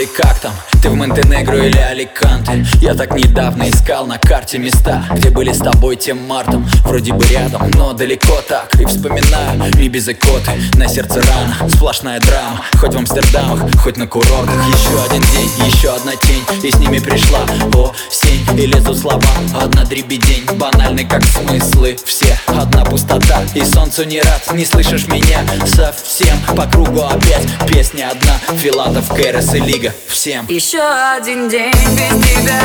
или как там? Ты в Монтенегро или Аликанте? Я так недавно искал на карте места, где были с тобой тем мартом. Вроде бы рядом, но далеко так. И вспоминаю Ибиза и Коты. На сердце рана, сплошная драма. Хоть в Амстердамах, хоть на курортах. Еще один день, еще одна тень, и с ними пришла осень. И лезут слова, одна дребедень. Банальный как смыслы все, одна пустота. И солнцу не рад, не слышишь меня совсем. По кругу опять песня одна. Филатов, Кэрос и Лига, всем. Еще один день без тебя,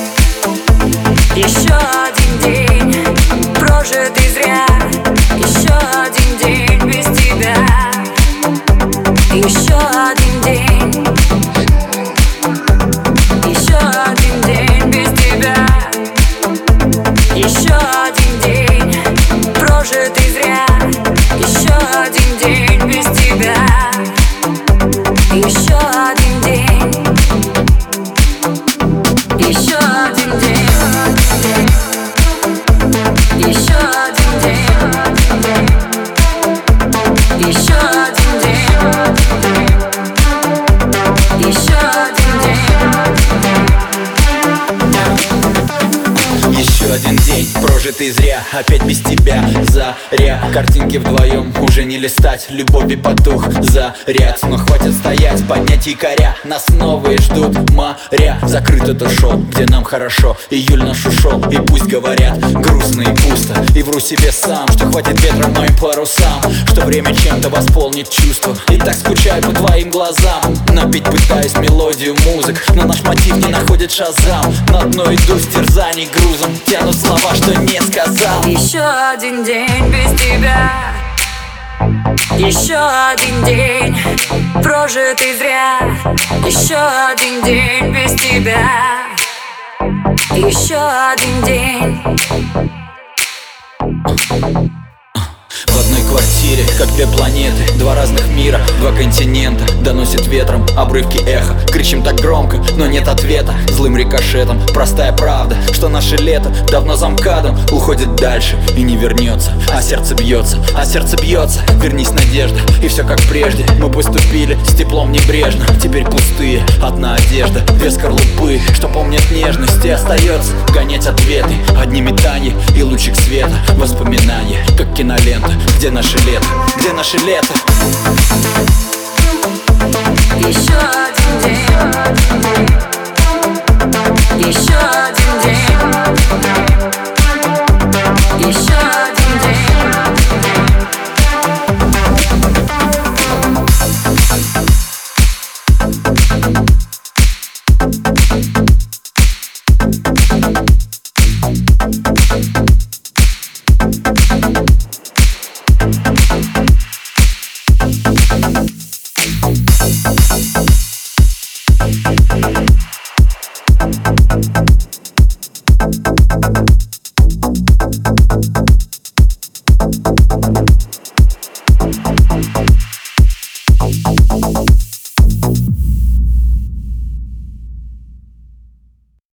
еще один день прожитый зря. Еще один день без тебя, еще один день, еще один день без тебя, еще один день прожитый зря. Еще один день без тебя, еще один день, еще один день, еще один день, еще один день, еще один день. Еще один день прожитый зря, опять без тебя заря. Картинки вдвоем уже не листать, любови потух заряд. Но хватит стоять, поднять якоря, нас новые ждут моря. Закрыт этот шоу, где нам хорошо, июль наш ушел. И пусть говорят грустно и пусто, и вру себе сам, что хватит ветра моим парусам, что время чем-то восполнит чувства. И так скучаю по твоим глазам, напеть пытаюсь мелодию музык, но наш мотив не находит шазам. На дно иду с терзаний грузом, тяну слова, что не сказал. Еще один день без тебя, еще один день прожитый зря. Еще один день без тебя, еще один день. В одной квартире, как две планеты, два разных мира, два континента. Доносит ветром обрывки эха, кричим так громко, но нет ответа. Злым рикошетом, простая правда, что наше лето давно за МКАДом уходит дальше и не вернется. А сердце бьется, вернись, надежда, и все как прежде. Мы поступили с теплом небрежно, теперь пустые, одна одежда, две скорлупы, что помнят нежность. И остается гонять ответы, одни метания и лучик света. Воспоминания, как кинолента. Где наше лето? Где наше лето? Еще один день, еще один день, еще один день.